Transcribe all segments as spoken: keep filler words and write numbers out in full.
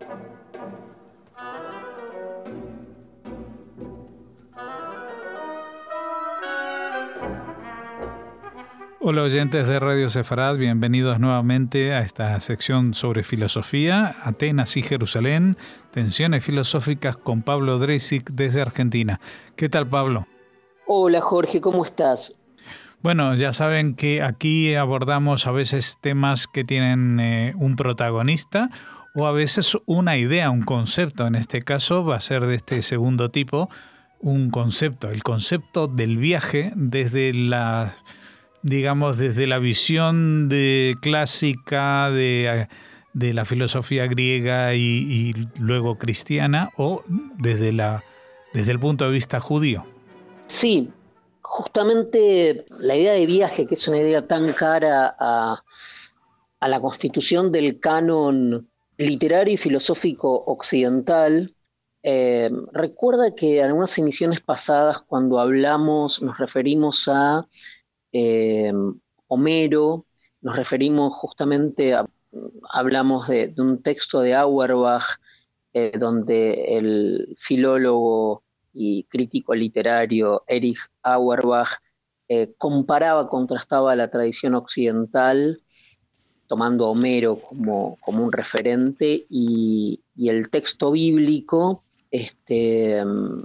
Hola oyentes de Radio Sefarad, bienvenidos nuevamente a esta sección sobre filosofía, Atenas y Jerusalén, tensiones filosóficas con Pablo Dresig desde Argentina. ¿Qué tal, Pablo? Hola Jorge, ¿cómo estás? Bueno, ya saben que aquí abordamos a veces temas que tienen eh, un protagonista o a veces una idea, un concepto. En este caso va a ser de este segundo tipo, un concepto, el concepto del viaje desde la... digamos, desde la visión de clásica de, de la filosofía griega y, y luego cristiana, o desde, la, desde el punto de vista judío. Sí, justamente la idea de viaje, que es una idea tan cara a, a la constitución del canon literario y filosófico occidental, eh, recuerda que en algunas emisiones pasadas, cuando hablamos, nos referimos a eh, Homero, nos referimos justamente a, hablamos de, de un texto de Auerbach, eh, donde el filólogo y crítico literario Erich Auerbach eh, comparaba, contrastaba la tradición occidental, tomando a Homero como, como un referente, y, y el texto bíblico este,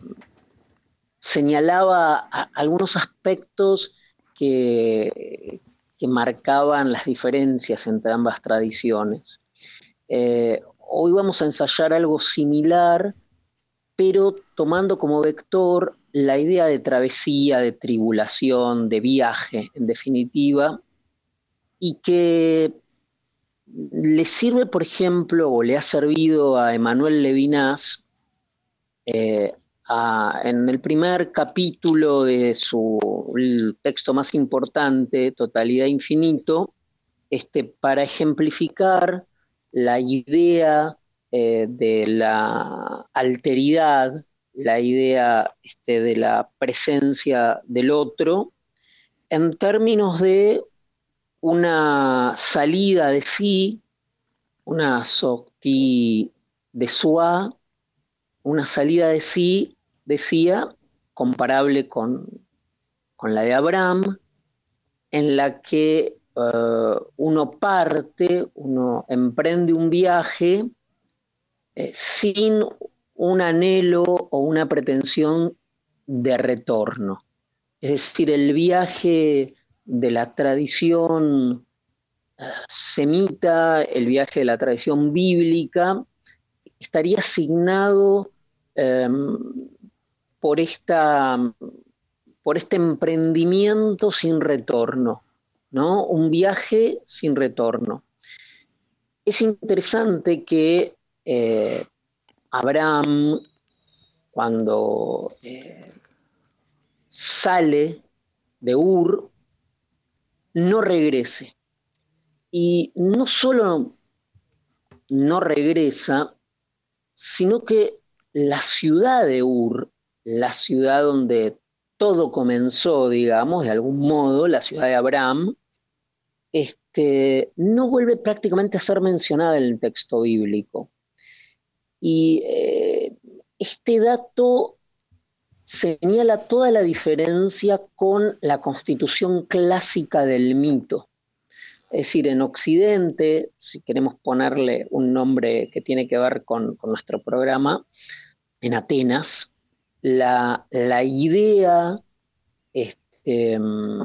señalaba a, algunos aspectos que, que marcaban las diferencias entre ambas tradiciones. Eh, hoy vamos a ensayar algo similar, pero tomando como vector la idea de travesía, de tribulación, de viaje, en definitiva, y que le sirve, por ejemplo, o le ha servido a Emmanuel Levinas, eh, a, en el primer capítulo de su el texto más importante, Totalidad Infinito, este, para ejemplificar la idea eh, de la alteridad, la idea este, de la presencia del otro, en términos de una salida de sí, una sortie de soi, una salida de sí, decía, comparable con, con la de Abraham, en la que uh, uno parte, uno emprende un viaje eh, sin un anhelo o una pretensión de retorno. Es decir, el viaje de la tradición uh, semita, el viaje de la tradición bíblica, estaría asignado eh, por, esta, por este emprendimiento sin retorno, ¿no? Un viaje sin retorno. Es interesante que eh, Abraham, cuando eh, sale de Ur, no regrese. Y no solo no regresa, sino que la ciudad de Ur, la ciudad donde todo comenzó, digamos, de algún modo, la ciudad de Abraham, este, no vuelve prácticamente a ser mencionada en el texto bíblico. Y eh, este dato señala toda la diferencia con la constitución clásica del mito. Es decir, en Occidente, si queremos ponerle un nombre que tiene que ver con, con nuestro programa, en Atenas, la, la idea este,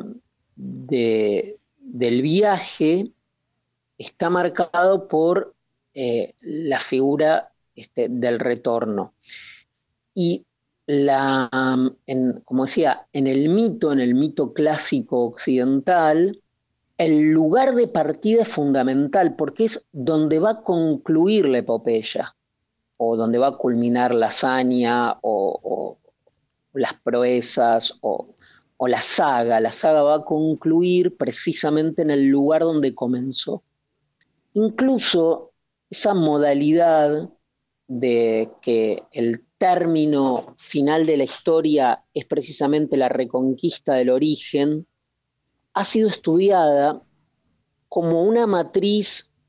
de, del viaje está marcado por eh, la figura este, del retorno. Y la, en, como decía, en el mito, en el mito clásico occidental, el lugar de partida es fundamental porque es donde va a concluir la epopeya o donde va a culminar la hazaña o, o las proezas o, o la saga. La saga va a concluir precisamente en el lugar donde comenzó. Incluso esa modalidad de que el término final de la historia es precisamente la reconquista del origen, ha sido estudiada como una matriz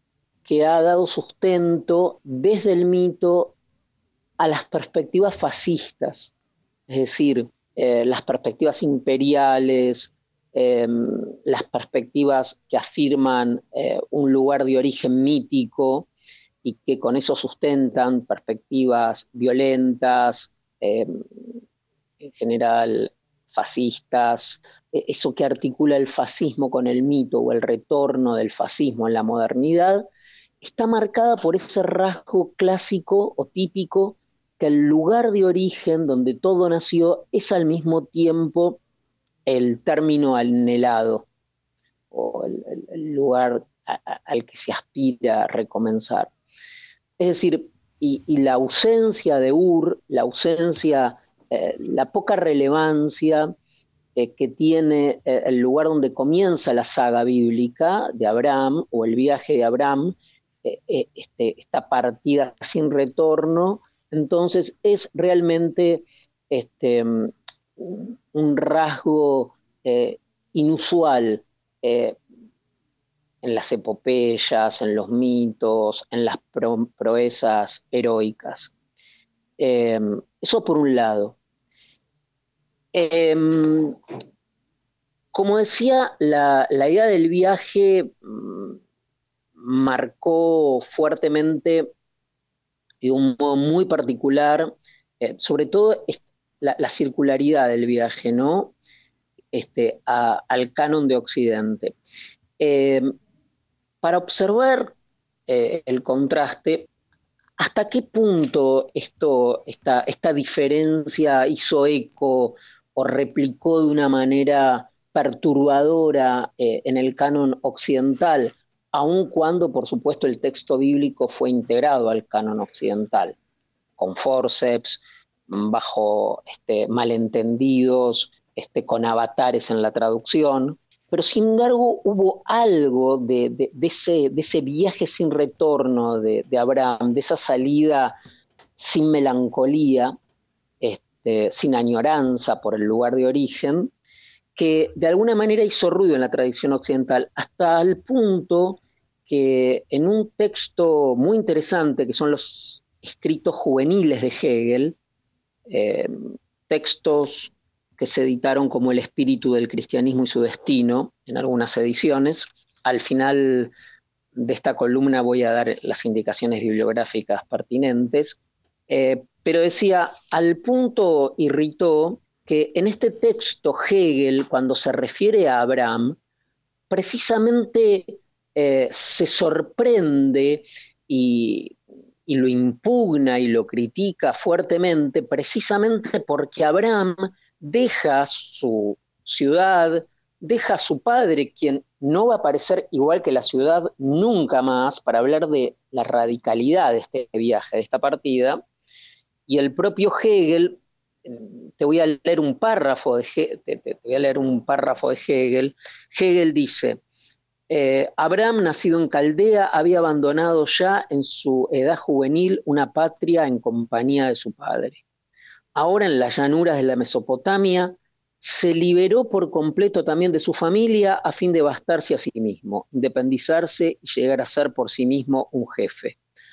que ha dado sustento desde el mito a las perspectivas fascistas, es decir, eh, las perspectivas imperiales, eh, las perspectivas que afirman eh, un lugar de origen mítico y que con eso sustentan perspectivas violentas, eh, en general fascistas, eso que articula el fascismo con el mito o el retorno del fascismo en la modernidad, está marcada por ese rasgo clásico o típico que el lugar de origen donde todo nació es al mismo tiempo el término anhelado o el, el, el lugar a, a, al que se aspira a recomenzar. Es decir, y, y la ausencia de Ur, la ausencia, eh, la poca relevancia eh, que tiene eh, el lugar donde comienza la saga bíblica de Abraham o el viaje de Abraham, eh, eh, este, esta partida sin retorno, entonces es realmente este, un rasgo eh, inusual eh, en las epopeyas, en los mitos, en las pro proezas heroicas. Eh, eso por un lado. Eh, como decía, la, la idea del viaje mmm, marcó fuertemente de un modo muy particular, eh, sobre todo la, la circularidad del viaje, ¿no? Este, a, al canon de Occidente. Eh, para observar eh, el contraste, ¿hasta qué punto esto, esta, esta diferencia hizo eco o replicó de una manera perturbadora eh, en el canon occidental, aun cuando, por supuesto, el texto bíblico fue integrado al canon occidental, con forceps, bajo este, malentendidos, este, con avatares en la traducción, pero sin embargo hubo algo de, de, de, ese, de ese viaje sin retorno de, de Abraham, de esa salida sin melancolía, este, sin añoranza por el lugar de origen, que de alguna manera hizo ruido en la tradición occidental, hasta el punto que en un texto muy interesante, que son los escritos juveniles de Hegel, eh, textos que se editaron como El espíritu del cristianismo y su destino, en algunas ediciones. Al final de esta columna voy a dar las indicaciones bibliográficas pertinentes, eh, pero decía, al punto irritó que en este texto Hegel, cuando se refiere a Abraham, precisamente eh, se sorprende y, y lo impugna y lo critica fuertemente, precisamente porque Abraham deja su ciudad, deja a su padre, quien no va a aparecer igual que la ciudad nunca más, para hablar de la radicalidad de este viaje, de esta partida, y el propio Hegel. Te voy a leer un párrafo de, te, te, te voy a leer un párrafo de Hegel. Hegel dice, eh, Abraham, nacido en Caldea, había abandonado ya en su edad juvenil una patria en compañía de su padre. Ahora en las llanuras de la Mesopotamia se liberó por completo también de su familia a fin de bastarse a sí mismo, independizarse y llegar a ser por sí mismo un jefe.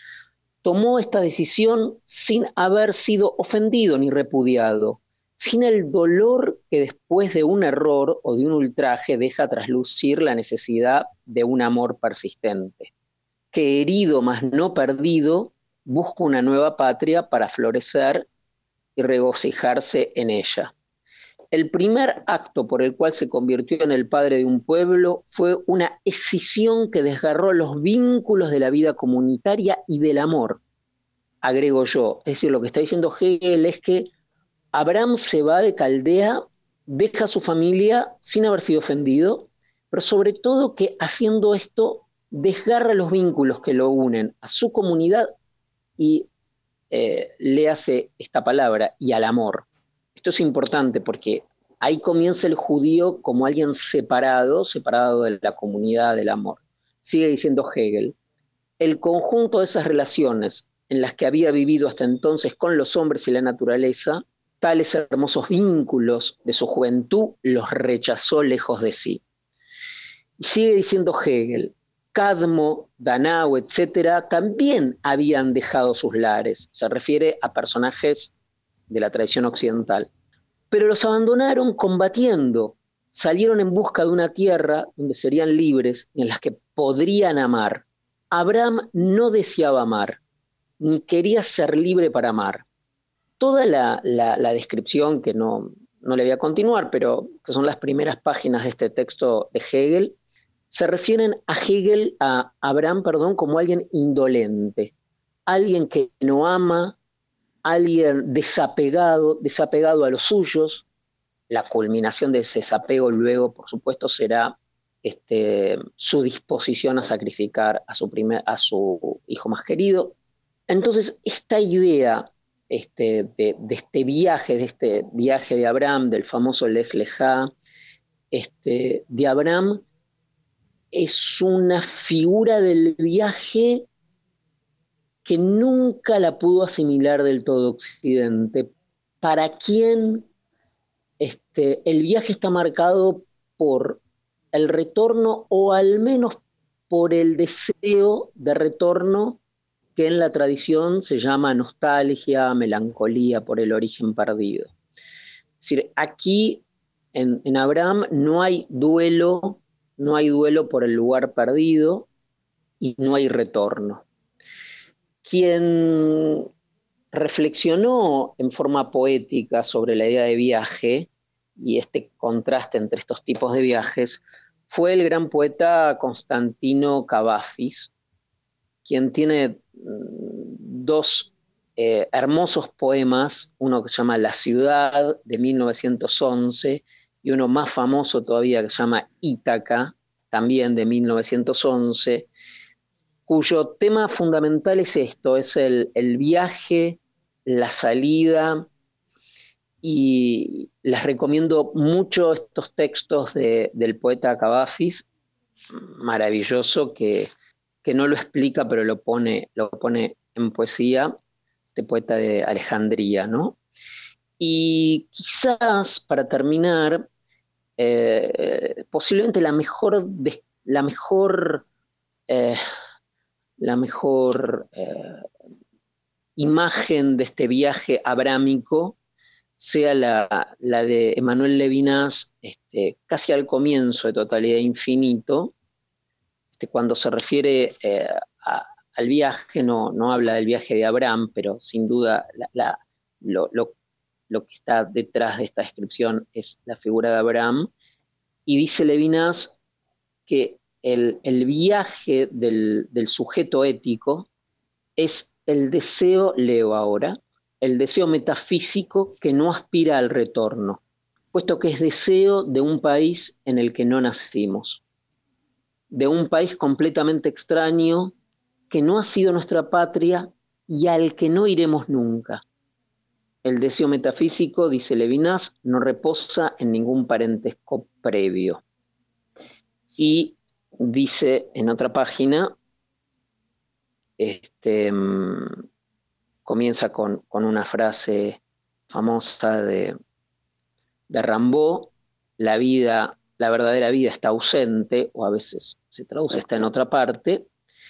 Tomó esta decisión sin haber sido ofendido ni repudiado, sin el dolor que después de un error o de un ultraje deja traslucir la necesidad de un amor persistente, que herido mas no perdido, busca una nueva patria para florecer y regocijarse en ella. El primer acto por el cual se convirtió en el padre de un pueblo fue una escisión que desgarró los vínculos de la vida comunitaria y del amor, agrego yo. Es decir, lo que está diciendo Hegel es que Abraham se va de Caldea, deja a su familia sin haber sido ofendido, pero sobre todo que haciendo esto desgarra los vínculos que lo unen a su comunidad y eh, le hace esta palabra, y al amor. Esto es importante porque ahí comienza el judío como alguien separado, separado de la comunidad del amor. Sigue diciendo Hegel, el conjunto de esas relaciones en las que había vivido hasta entonces con los hombres y la naturaleza, tales hermosos vínculos de su juventud los rechazó lejos de sí. Y sigue diciendo Hegel, Cadmo, Danao, etcétera, también habían dejado sus lares. Se refiere a personajes de la tradición occidental. Pero los abandonaron combatiendo. Salieron en busca de una tierra donde serían libres y en las que podrían amar. Abraham no deseaba amar, ni quería ser libre para amar. Toda la, la, la descripción, que no, no le voy a continuar, pero que son las primeras páginas de este texto de Hegel, se refieren a Hegel, a Abraham, perdón, como alguien indolente, alguien que no ama, alguien desapegado, desapegado a los suyos. La culminación de ese desapego luego, por supuesto, será este, su disposición a sacrificar a su, primer, a su hijo más querido. Entonces, esta idea este, de, de este viaje, de este viaje de Abraham, del famoso Lech Lejá, este, de Abraham, es una figura del viaje que nunca la pudo asimilar del todo Occidente. ¿Para quién? Este, el viaje está marcado por el retorno, o al menos por el deseo de retorno, que en la tradición se llama nostalgia, melancolía por el origen perdido. Es decir, aquí en, en Abraham no hay duelo, no hay duelo por el lugar perdido y no hay retorno. Quien reflexionó en forma poética sobre la idea de viaje y este contraste entre estos tipos de viajes fue el gran poeta Constantino Cavafis, quien tiene dos eh, hermosos poemas, uno que se llama La ciudad, de mil novecientos once, y uno más famoso todavía que se llama Ítaca, también de mil novecientos once, cuyo tema fundamental es esto, es el, el viaje, la salida, y les recomiendo mucho estos textos de, del poeta Cavafis, maravilloso, que, que no lo explica, pero lo pone, lo pone en poesía, este poeta de Alejandría, ¿no? Y quizás, para terminar, eh, posiblemente la mejor, de, la mejor, eh, la mejor eh, imagen de este viaje abrámico sea la, la de Emmanuel Levinas, este, casi al comienzo de Totalidad Infinito, este, cuando se refiere eh, a, al viaje, no, no habla del viaje de Abraham, pero sin duda la, la, lo, lo, lo que está detrás de esta descripción es la figura de Abraham, y dice Levinas que el, el viaje del, del sujeto ético es el deseo, leo ahora, el deseo metafísico que no aspira al retorno, puesto que es deseo de un país en el que no nacimos, de un país completamente extraño que no ha sido nuestra patria y al que no iremos nunca. El deseo metafísico, dice Levinas, no reposa en ningún parentesco previo. Y dice en otra página, este... comienza con, con una frase famosa de, de Rimbaud: la vida, la verdadera vida está ausente, o a veces se traduce está en otra parte,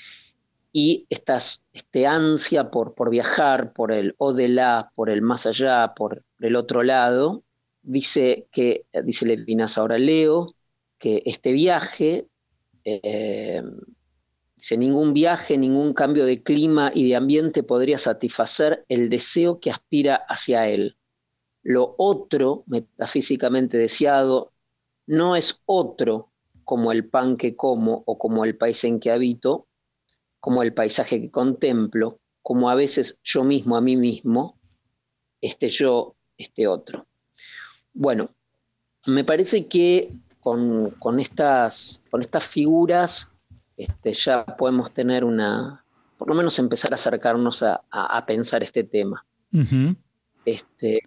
y estas, este ansia por, por viajar, por el au-delà, por el más allá, por el otro lado, dice que, dice Levinas, ahora leo, que este viaje, eh, dice, ningún viaje, ningún cambio de clima y de ambiente podría satisfacer el deseo que aspira hacia él. Lo otro, metafísicamente deseado, no es otro como el pan que como o como el país en que habito, como el paisaje que contemplo, como a veces yo mismo a mí mismo, este yo, este otro. Bueno, me parece que con, con, estas, con estas figuras Este, ya podemos tener una, por lo menos empezar a acercarnos a, a, a pensar este tema. Uh-huh. Este,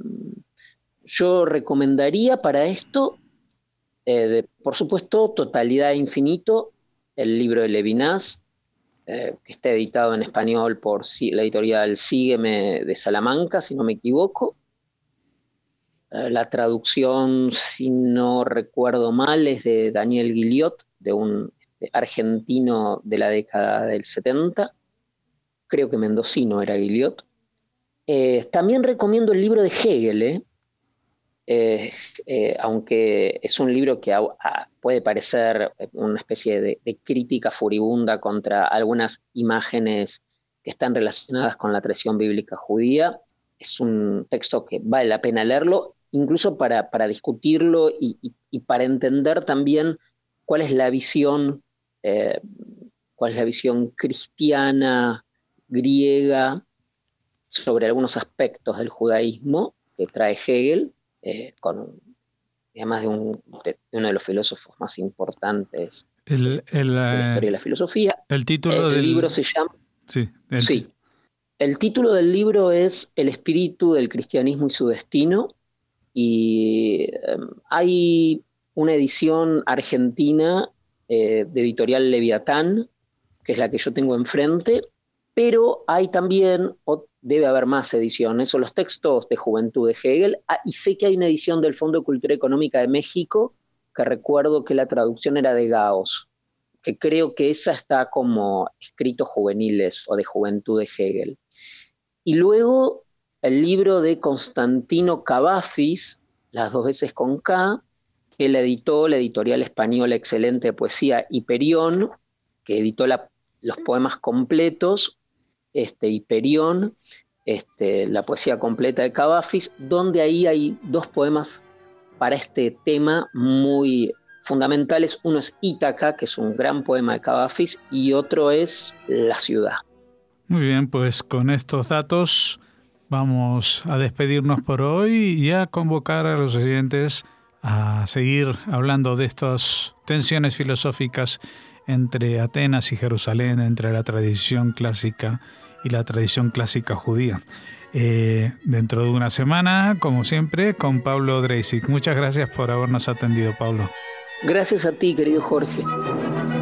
yo recomendaría para esto, eh, de, por supuesto, Totalidad Infinito, el libro de Levinas, eh, que está editado en español por la editorial Sígueme de Salamanca, si no me equivoco. Eh, la traducción, si no recuerdo mal, es de Daniel Guillot, de un este, argentino de la década del setenta, creo que mendocino era Guillot. Eh, también recomiendo el libro de Hegel, ¿eh? Eh, eh, aunque es un libro que a, a, puede parecer una especie de, de crítica furibunda contra algunas imágenes que están relacionadas con la tradición bíblica judía, es un texto que vale la pena leerlo, incluso para, para discutirlo y, y, y para entender también cuál es la visión, eh, cuál es la visión cristiana, griega, sobre algunos aspectos del judaísmo que trae Hegel, eh, con, además de, un, de uno de los filósofos más importantes el, el, de la historia de la filosofía. El título el del libro se llama... Sí, el... sí. El título del libro es El espíritu del cristianismo y su destino, y eh, hay una edición argentina eh, de editorial Leviatán, que es la que yo tengo enfrente, pero hay también, o debe haber más ediciones, son los textos de juventud de Hegel, ah, y sé que hay una edición del Fondo de Cultura Económica de México, que recuerdo que la traducción era de Gauss, que creo que esa está como escritos juveniles o de juventud de Hegel. Y luego el libro de Constantino Cavafis, las dos veces con K, que él editó la editorial española Excelente de Poesía Hiperión, que editó la, los poemas completos, este, Hiperión, este, la poesía completa de Cavafis, donde ahí hay dos poemas para este tema muy fundamentales. Uno es Ítaca, que es un gran poema de Cavafis, y otro es La ciudad. Muy bien, pues con estos datos vamos a despedirnos por hoy y a convocar a los oyentes a seguir hablando de estas tensiones filosóficas entre Atenas y Jerusalén, entre la tradición clásica y la tradición clásica judía. Eh, dentro de una semana, como siempre, con Pablo Dreisig. Muchas gracias por habernos atendido, Pablo. Gracias a ti, querido Jorge.